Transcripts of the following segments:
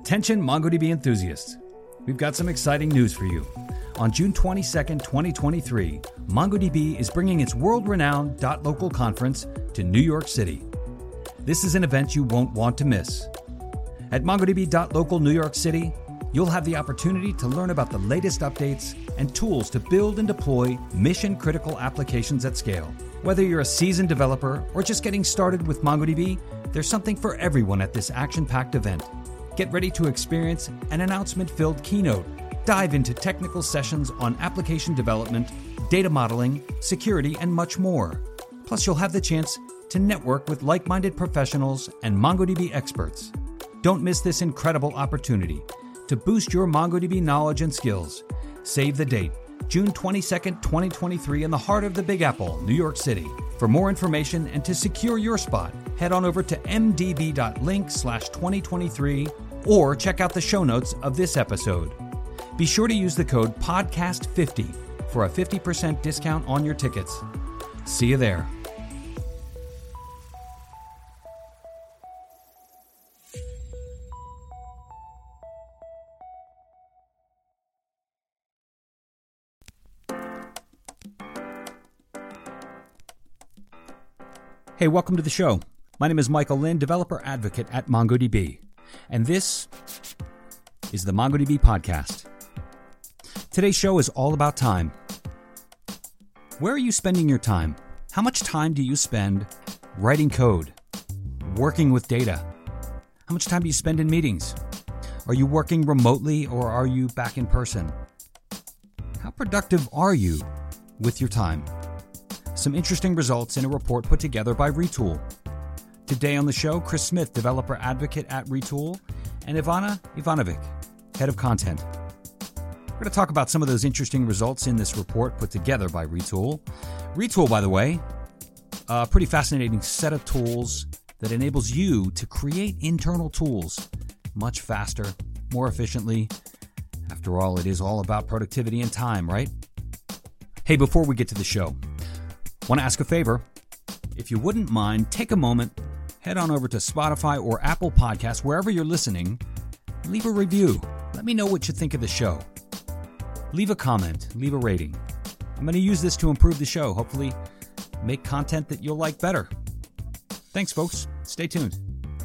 Attention MongoDB enthusiasts. We've got some exciting news for you. On June 22nd, 2023, MongoDB is bringing its world-renowned .local conference to New York City. This is an event you won't want to miss. At MongoDB.local New York City, you'll have the opportunity to learn about the latest updates and tools to build and deploy mission-critical applications at scale. Whether you're a seasoned developer or just getting started with MongoDB, there's something for everyone at this action-packed event. Get ready to experience an announcement-filled keynote, dive into technical sessions on application development, data modeling, security, and much more. Plus, you'll have the chance to network with like-minded professionals and MongoDB experts. Don't miss this incredible opportunity to boost your MongoDB knowledge and skills. Save the date, June 22nd, 2023, in the heart of the Big Apple, New York City. For more information and to secure your spot, head on over to mdb.link/2023 or check out the show notes of this episode. Be sure to use the code PODCAST50 for a 50% discount on your tickets. See you there. Hey, welcome to the show. My name is Michael Lin, developer advocate at MongoDB, and this is the MongoDB podcast. Today's show is all about time. Where are you spending your time? How much time do you spend writing code, working with data? How much time do you spend in meetings? Are you working remotely or are you back in person? How productive are you with your time? Some interesting results in a report put together by Retool. Today on the show, Chris Smith, developer advocate at Retool, and Ivana Ivanovic, head of content. We're going to talk about some of those interesting results in this report put together by Retool. Retool, by the way, a pretty fascinating set of tools that enables you to create internal tools much faster, more efficiently. After all, it is all about productivity and time, right? Hey, before we get to the show, want to ask a favor? If you wouldn't mind, take a moment, head on over to Spotify or Apple Podcasts, wherever you're listening, leave a review. Let me know what you think of the show. Leave a comment, leave a rating. I'm going to use this to improve the show, hopefully make content that you'll like better. Thanks, folks. Stay tuned.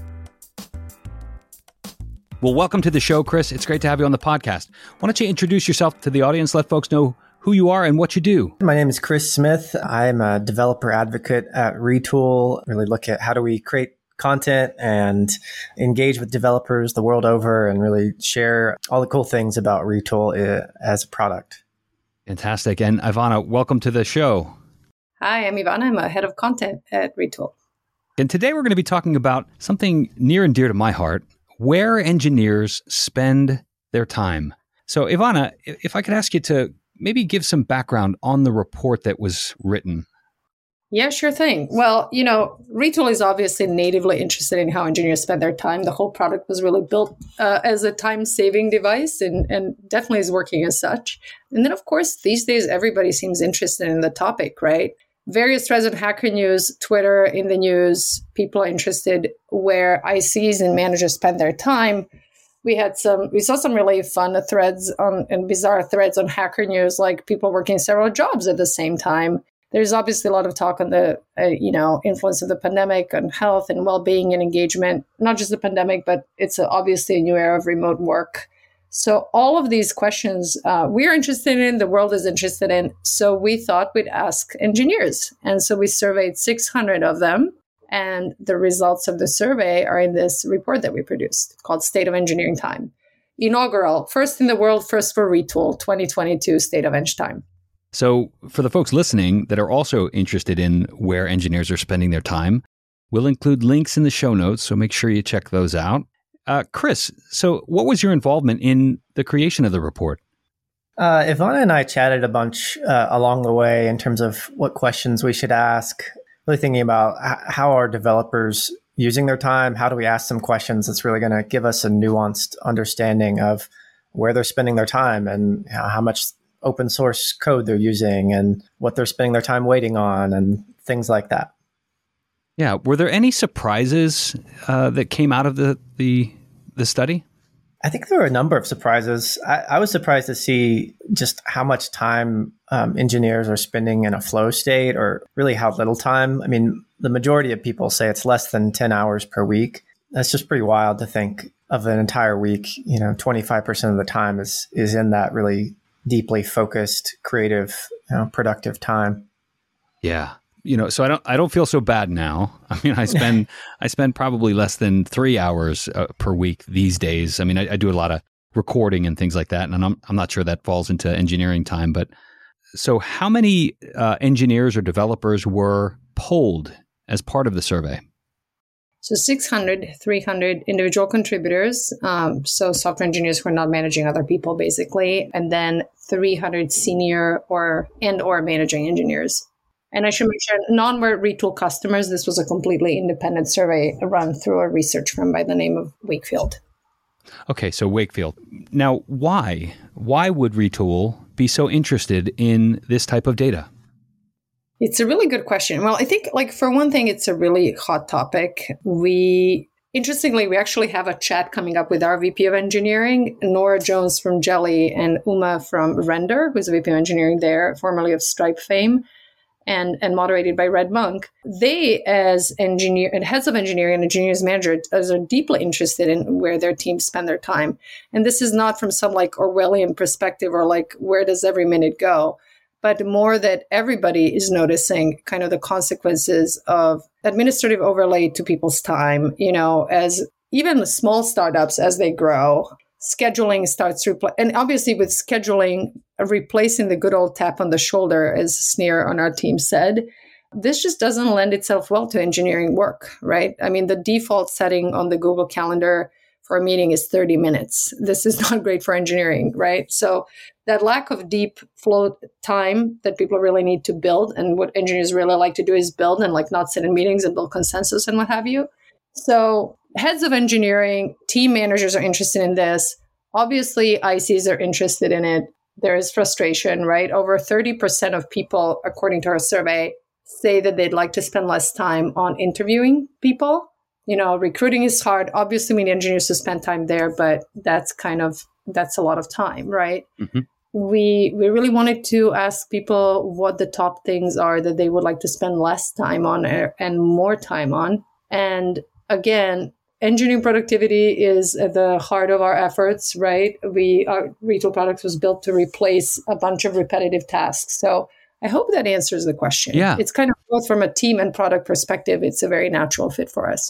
Well, welcome to the show, Chris. It's great to have you on the podcast. Why don't you introduce yourself to the audience, let folks know who you are and what you do. My name is Chris Smith. I'm a developer advocate at Retool. Really look at how do we create content and engage with developers the world over and really share all the cool things about Retool as a product. Fantastic. And Ivana, welcome to the show. Hi, I'm Ivana. I'm a head of content at Retool. And today we're going to be talking about something near and dear to my heart, where engineers spend their time. So Ivana, if I could ask you to maybe give some background on the report that was written. Yeah, sure thing. Well, Retool is obviously natively interested in how engineers spend their time. The whole product was really built as a time-saving device and definitely is working as such. And then, of course, these days, everybody seems interested in the topic, right? Various threads on Hacker News, Twitter, in the news, people are interested where ICs and managers spend their time. We saw some really fun threads and bizarre threads on Hacker News, like people working several jobs at the same time. There's obviously a lot of talk on the, influence of the pandemic on health and well-being and engagement, not just the pandemic, but it's obviously a new era of remote work. So all of these questions we're interested in, the world is interested in. So we thought we'd ask engineers. And so we surveyed 600 of them. And the results of the survey are in this report that we produced called State of Engineering Time. Inaugural, first in the world, first for Retool, 2022 State of Eng Time. So for the folks listening that are also interested in where engineers are spending their time, we'll include links in the show notes, so make sure you check those out. Chris, so what was your involvement in the creation of the report? Ivana and I chatted a bunch along the way in terms of what questions we should ask. Really thinking about how are developers using their time? How do we ask them questions that's really going to give us a nuanced understanding of where they're spending their time and how much open source code they're using and what they're spending their time waiting on and things like that. Yeah. Were there any surprises that came out of the study? I think there were a number of surprises. I was surprised to see just how much time engineers are spending in a flow state, or really how little time. I mean, the majority of people say it's less than 10 hours per week. That's just pretty wild to think of an entire week. 25% of the time is in that really deeply focused, creative, productive time. Yeah. So I don't feel so bad now. I mean, I spend probably less than 3 hours per week these days. I mean, I do a lot of recording and things like that, and I'm not sure that falls into engineering time. But so, how many engineers or developers were polled as part of the survey? So 300 individual contributors. So software engineers who are not managing other people, basically, and then 300 senior or managing engineers. And I should mention, none were Retool customers. This was a completely independent survey run through a research firm by the name of Wakefield. Okay, so Wakefield. Now, why would Retool be so interested in this type of data? It's a really good question. Well, I think, for one thing, it's a really hot topic. Interestingly, we actually have a chat coming up with our VP of engineering, Nora Jones from Jelly and Uma from Render, who's a VP of engineering there, formerly of Stripe fame, and moderated by Red Monk. They, as engineer and heads of engineering and engineers managers, are deeply interested in where their teams spend their time. And this is not from some Orwellian perspective or where does every minute go, but more that everybody is noticing kind of the consequences of administrative overlay to people's time, as even the small startups, as they grow, scheduling starts and obviously with scheduling replacing the good old tap on the shoulder, as Sneer on our team said, this just doesn't lend itself well to engineering work, right? I mean, the default setting on the Google Calendar for a meeting is 30 minutes. This is not great for engineering, right? So that lack of deep flow time that people really need to build, and what engineers really like to do is build and not sit in meetings and build consensus and what have you. So heads of engineering, team managers are interested in this. Obviously, ICs are interested in it. There is frustration, right? Over 30% of people, according to our survey, say that they'd like to spend less time on interviewing people. Recruiting is hard. Obviously, we need engineers to spend time there, but that's a lot of time, right? Mm-hmm. We really wanted to ask people what the top things are that they would like to spend less time on and more time on. And again, engineering productivity is at the heart of our efforts, right? Our Retool products was built to replace a bunch of repetitive tasks. So I hope that answers the question. Yeah. It's kind of both from a team and product perspective, it's a very natural fit for us.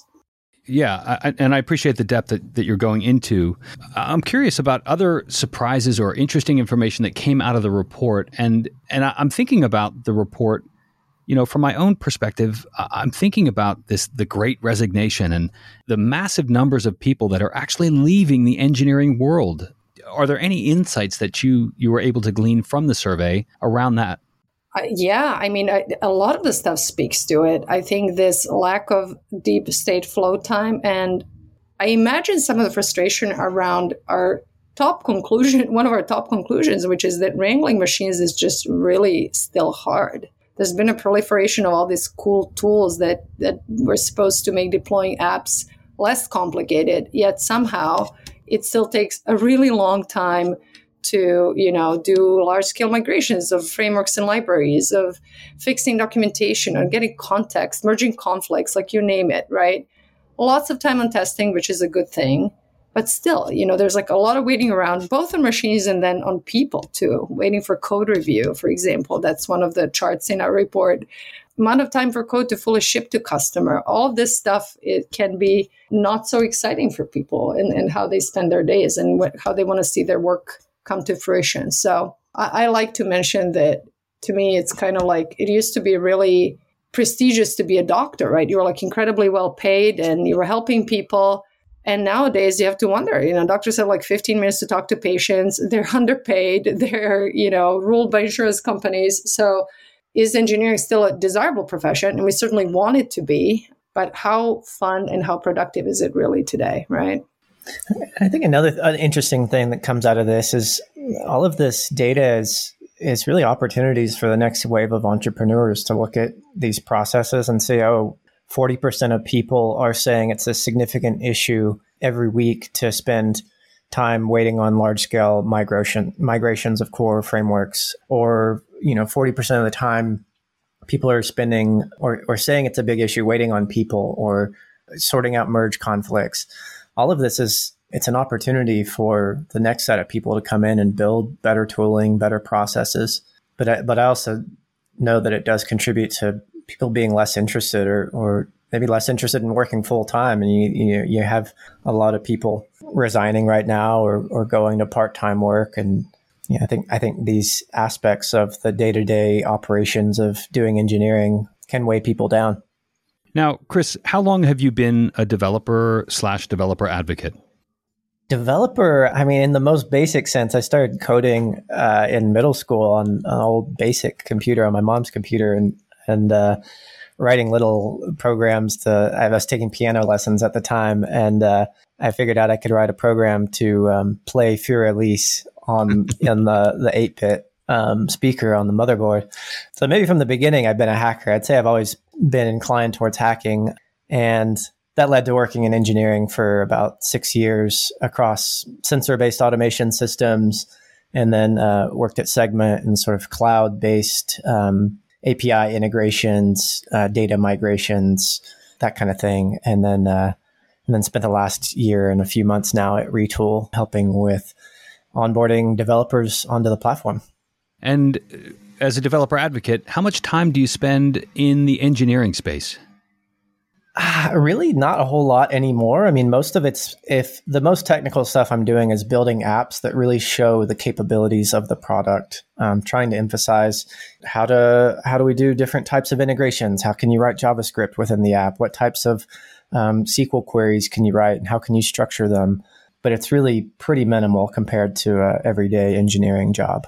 Yeah, and I appreciate the depth that you're going into. I'm curious about other surprises or interesting information that came out of the report. And I'm thinking about the report, from my own perspective, I'm thinking about the Great Resignation and the massive numbers of people that are actually leaving the engineering world. Are there any insights that you were able to glean from the survey around that? Yeah, I mean, a lot of the stuff speaks to it. I think this lack of deep state flow time, and I imagine some of the frustration around our top conclusion, one of our top conclusions, which is that wrangling machines is just really still hard. There's been a proliferation of all these cool tools that were supposed to make deploying apps less complicated, yet somehow it still takes a really long time to, do large-scale migrations of frameworks and libraries, of fixing documentation, or getting context, merging conflicts, you name it, right? Lots of time on testing, which is a good thing. But still, there's a lot of waiting around, both on machines and then on people too, waiting for code review, for example. That's one of the charts in our report. Amount of time for code to fully ship to customer. All of this stuff, it can be not so exciting for people and how they spend their days and how they want to see their work come to fruition. So I like to mention that, to me, it's kind of it used to be really prestigious to be a doctor, right? You were incredibly well paid and you were helping people. And nowadays you have to wonder, doctors have 15 minutes to talk to patients. They're underpaid. They're, ruled by insurance companies. So is engineering still a desirable profession? And we certainly want it to be, but how fun and how productive is it really today, right? I think another interesting thing that comes out of this is all of this data is really opportunities for the next wave of entrepreneurs to look at these processes and say, 40% of people are saying it's a significant issue every week to spend time waiting on large scale migrations of core frameworks, or 40% of the time people are spending or saying it's a big issue waiting on people or sorting out merge conflicts. All of this it's an opportunity for the next set of people to come in and build better tooling, better processes. But I also know that it does contribute to people being less interested or maybe less interested in working full time. And you have a lot of people resigning right now or going to part-time work. And I think these aspects of the day-to-day operations of doing engineering can weigh people down. Now, Chris, how long have you been a developer/developer advocate? Developer, I mean, in the most basic sense, I started coding in middle school on an old basic computer, on my mom's computer, and writing little programs. I was taking piano lessons at the time, and I figured out I could write a program to play Für Elise in the 8-bit speaker on the motherboard. So maybe from the beginning, I've been a hacker. I'd say I've always been inclined towards hacking, and that led to working in engineering for about 6 years across sensor-based automation systems, and then worked at Segment and sort of cloud-based API integrations, data migrations, that kind of thing. And then spent the last year and a few months now at Retool, helping with onboarding developers onto the platform. And as a developer advocate, how much time do you spend in the engineering space? Really not a whole lot anymore. I mean, most of if the most technical stuff I'm doing is building apps that really show the capabilities of the product. Trying to emphasize how do we do different types of integrations? How can you write JavaScript within the app? What types of SQL queries can you write, and how can you structure them? But it's really pretty minimal compared to an everyday engineering job.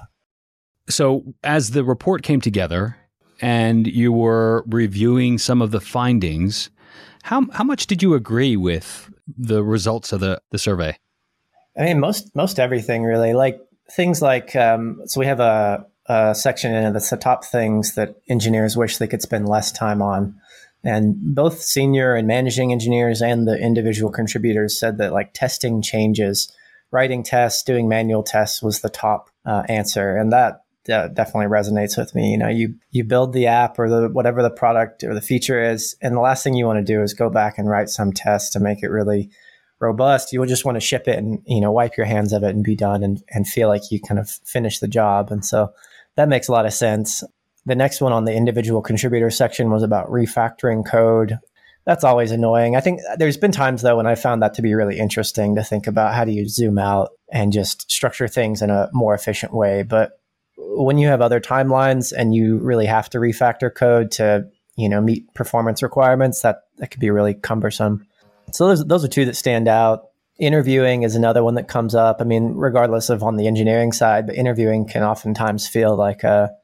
So as the report came together and you were reviewing some of the findings, how much did you agree with the results of the survey? I mean, most everything really. Like things like so we have a section in it that's the top things that engineers wish they could spend less time on, and both senior and managing engineers and the individual contributors said that like testing changes, writing tests, doing manual tests was the top answer, and that definitely resonates with me. You build the app or whatever the product or the feature is, and the last thing you want to do is go back and write some test to make it really robust. You would just want to ship it and wipe your hands of it and be done and feel like you kind of finished the job. And so that makes a lot of sense. The next one on the individual contributor section was about refactoring code. That's always annoying. I think there's been times though when I found that to be really interesting to think about how do you zoom out and just structure things in a more efficient way. But when you have other timelines and you really have to refactor code to, meet performance requirements, that could be really cumbersome. So those are two that stand out. Interviewing is another one that comes up. I mean, regardless of on the engineering side, but interviewing can oftentimes feel like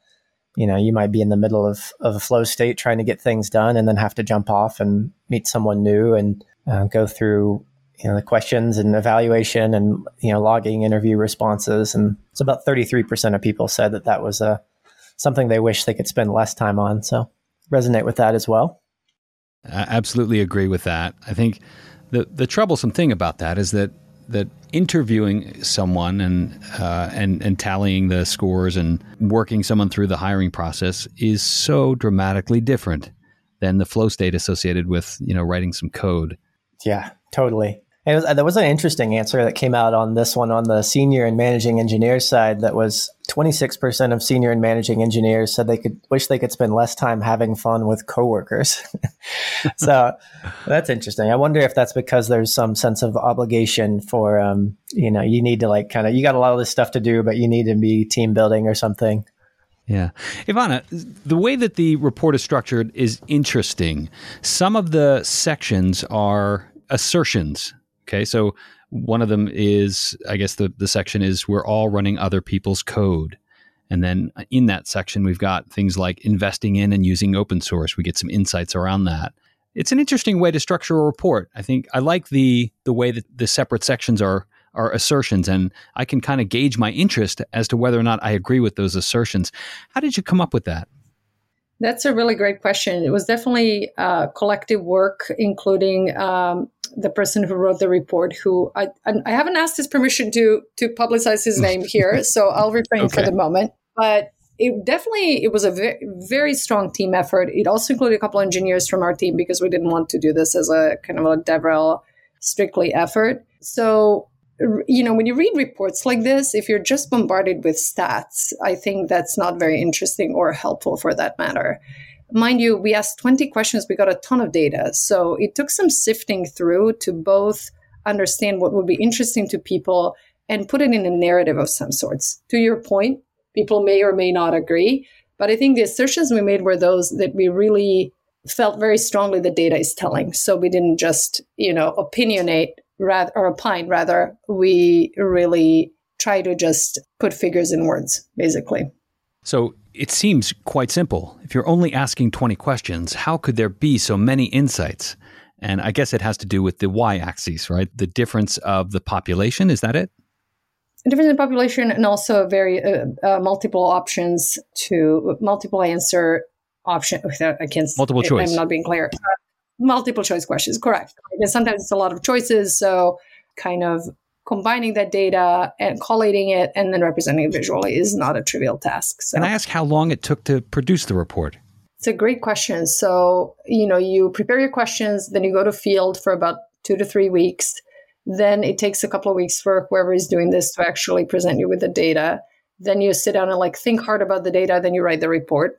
you might be in the middle of a flow state trying to get things done and then have to jump off and meet someone new and go through the questions and evaluation and logging interview responses. And it's about 33% of people said that was something they wish they could spend less time on. So resonate with that as well. I absolutely agree with that. I think the troublesome thing about that is that interviewing someone and tallying the scores and working someone through the hiring process is so dramatically different than the flow state associated with writing some code. Yeah, totally. There was an interesting answer that came out on this one on the senior and managing engineers side. That was 26% of senior and managing engineers said they wish they could spend less time having fun with coworkers. So that's interesting. I wonder if that's because there's some sense of obligation for, you need to you got a lot of this stuff to do, but you need to be team building or something. Yeah. Ivana, the way that the report is structured is interesting. Some of the sections are assertions. Okay, so one of them is, I guess the section is we're all running other people's code. And then in that section, we've got things like investing in and using open source. We get some insights around that. It's an interesting way to structure a report. I think I like the way that the separate sections are assertions, and I can kind of gauge my interest as to whether or not I agree with those assertions. How did you come up with that? That's a really great question. It was definitely collective work, including the person who wrote the report, who I haven't asked his permission to publicize his name here, so I'll refrain for the moment. But it was a very, very strong team effort. It also included a couple of engineers from our team because we didn't want to do this as a kind of a DevRel strictly effort. So, when you read reports like this, if you're just bombarded with stats, I think that's not very interesting or helpful for that matter. Mind you, we asked 20 questions. We got a ton of data. So it took some sifting through to both understand what would be interesting to people and put it in a narrative of some sorts. To your point, people may or may not agree. But I think the assertions we made were those that we really felt very strongly the data is telling. So we didn't just, opinionate opine. Rather, we really try to just put figures in words, basically. So it seems quite simple. If you're only asking 20 questions, how could there be so many insights? And I guess it has to do with the y-axis, right? The difference of the population. Is that it? The difference in population and also very multiple options to multiple answer option. I can't. Multiple choice. I'm not being clear. Multiple choice questions, correct. And sometimes it's a lot of choices. So kind of combining that data and collating it and then representing it visually is not a trivial task. So, can I ask how long it took to produce the report? It's a great question. So, you prepare your questions, then you go to field for about 2 to 3 weeks. Then it takes a couple of weeks for whoever is doing this to actually present you with the data. Then you sit down and think hard about the data. Then you write the report,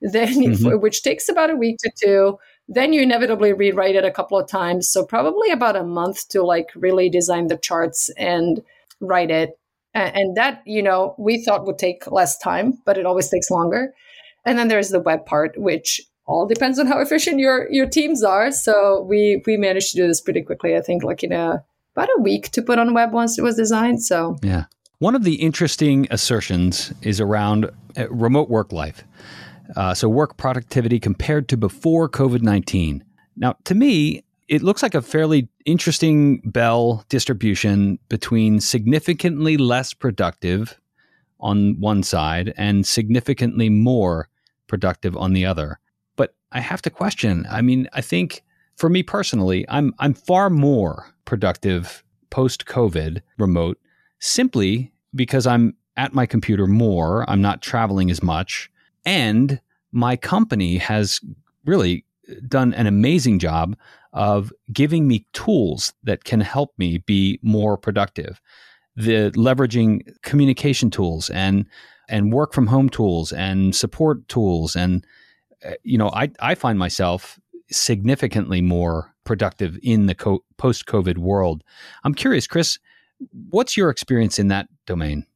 which takes about a week to 2. Then you inevitably rewrite it a couple of times. So probably about a month to really design the charts and write it. And that, we thought would take less time, but it always takes longer. And then there's the web part, which all depends on how efficient your teams are. So we managed to do this pretty quickly, I think, in about a week to put on web once it was designed. So yeah. One of the interesting assertions is around remote work life. So work productivity compared to before COVID-19. Now, to me, it looks like a fairly interesting bell distribution between significantly less productive on one side and significantly more productive on the other. But I have to question. I think for me personally, I'm far more productive post-COVID remote simply because I'm at my computer more. I'm not traveling as much. And my company has really done an amazing job of giving me tools that can help me be more productive. The leveraging communication tools and work from home tools and support tools. And, I find myself significantly more productive in the post-COVID world. I'm curious, Chris, what's your experience in that domain?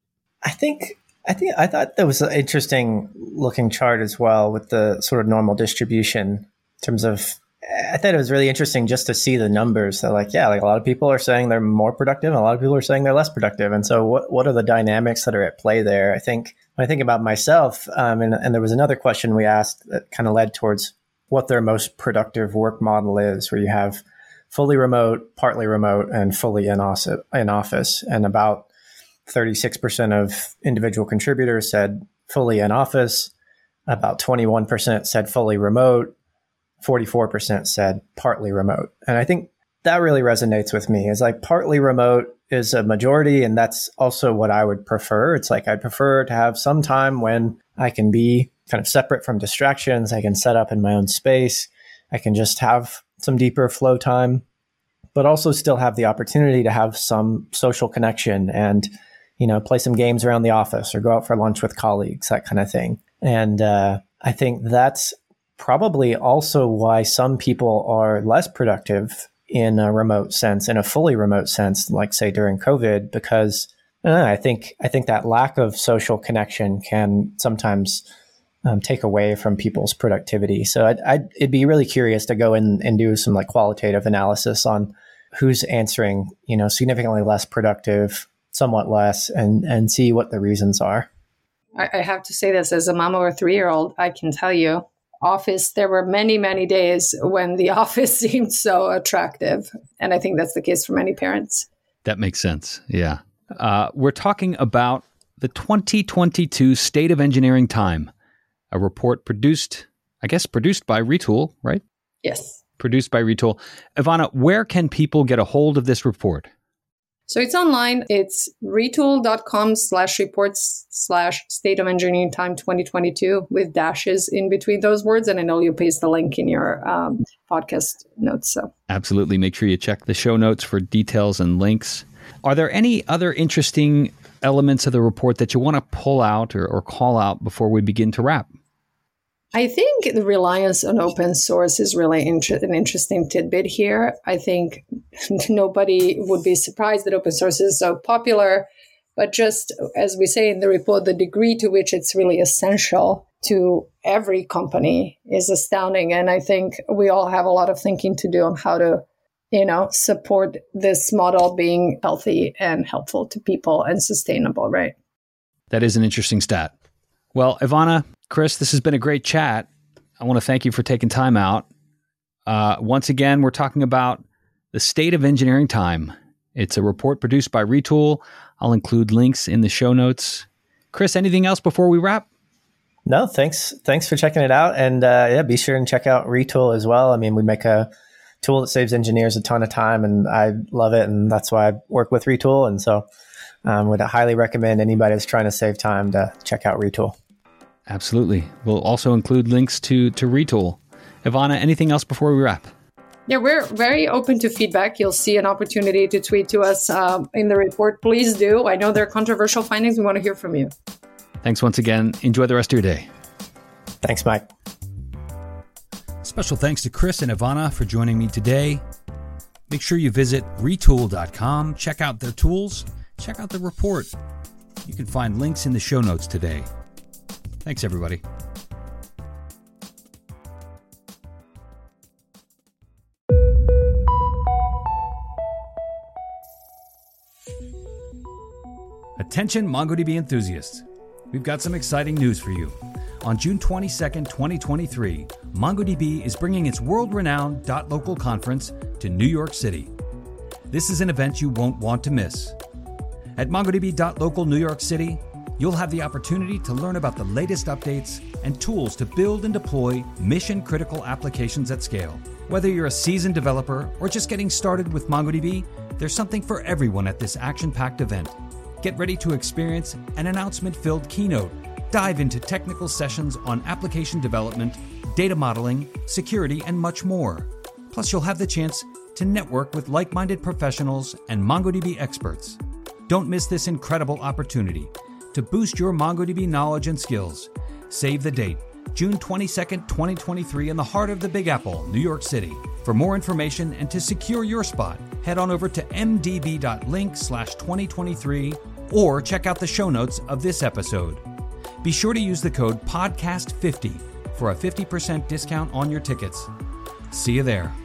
I thought that was an interesting looking chart as well with the sort of normal distribution in terms of, I thought it was really interesting just to see the numbers. So a lot of people are saying they're more productive and a lot of people are saying they're less productive. And so what are the dynamics that are at play there? I think when I think about myself, and there was another question we asked that kind of led towards what their most productive work model is, where you have fully remote, partly remote, and fully in office. And about 36% of individual contributors said fully in office. About 21% said fully remote. 44% said partly remote. And I think that really resonates with me. Is partly remote is a majority, and that's also what I would prefer. It's I'd prefer to have some time when I can be kind of separate from distractions. I can set up in my own space. I can just have some deeper flow time, but also still have the opportunity to have some social connection and play some games around the office or go out for lunch with colleagues, that kind of thing. And I think that's probably also why some people are less productive in a remote sense, in a fully remote sense, say during COVID, because I think that lack of social connection can sometimes take away from people's productivity. So it'd be really curious to go in and do some qualitative analysis on who's answering, significantly less productive, somewhat less, and see what the reasons are. I have to say this as a mom of a 3-year-old, I can tell you, there were many, many days when the office seemed so attractive. And I think that's the case for many parents. That makes sense. Yeah. We're talking about the 2022 State of Engineering Time, a report produced by Retool, right? Yes. Produced by Retool. Ivana, where can people get a hold of this report? So it's online. It's retool.com/reports/state of engineering time 2022 with dashes in between those words. And I know you'll paste the link in your podcast notes. So absolutely. Make sure you check the show notes for details and links. Are there any other interesting elements of the report that you want to pull out or call out before we begin to wrap? I think the reliance on open source is really an interesting tidbit here. I think nobody would be surprised that open source is so popular, but just as we say in the report, the degree to which it's really essential to every company is astounding. And I think we all have a lot of thinking to do on how to, support this model being healthy and helpful to people and sustainable, right? That is an interesting stat. Well, Ivana, Chris, this has been a great chat. I want to thank you for taking time out. Once again, we're talking about the state of engineering time. It's a report produced by Retool. I'll include links in the show notes. Chris, anything else before we wrap? No, thanks for checking it out. And be sure and check out Retool as well. I mean, we make a tool that saves engineers a ton of time, and I love it. And that's why I work with Retool. And so would highly recommend anybody that's trying to save time to check out Retool. Absolutely. We'll also include links to Retool. Ivana, anything else before we wrap? Yeah, we're very open to feedback. You'll see an opportunity to tweet to us in the report. Please do. I know there are controversial findings. We want to hear from you. Thanks once again. Enjoy the rest of your day. Thanks, Mike. Special thanks to Chris and Ivana for joining me today. Make sure you visit retool.com, check out their tools, check out the report. You can find links in the show notes today. Thanks, everybody. Attention MongoDB enthusiasts. We've got some exciting news for you. On June 22nd, 2023, MongoDB is bringing its world-renowned .local conference to New York City. This is an event you won't want to miss. At MongoDB .local New York City, you'll have the opportunity to learn about the latest updates and tools to build and deploy mission-critical applications at scale. Whether you're a seasoned developer or just getting started with MongoDB, there's something for everyone at this action-packed event. Get ready to experience an announcement-filled keynote, dive into technical sessions on application development, data modeling, security, and much more. Plus, you'll have the chance to network with like-minded professionals and MongoDB experts. Don't miss this incredible opportunity to boost your MongoDB knowledge and skills. Save the date, June 22nd, 2023, in the heart of the Big Apple, New York City. For more information and to secure your spot, head on over to mdb.link/2023 or check out the show notes of this episode. Be sure to use the code PODCAST50 for a 50% discount on your tickets. See you there.